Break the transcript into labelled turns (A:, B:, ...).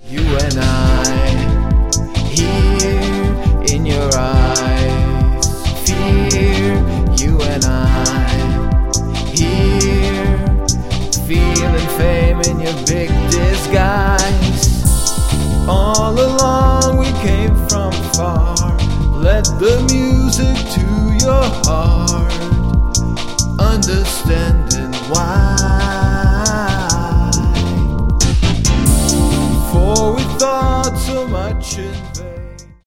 A: You and I, here in your eyes, fear. You and I, here, feeling fame in your big disguise. All along we came from far, let the music to your heart, understanding why.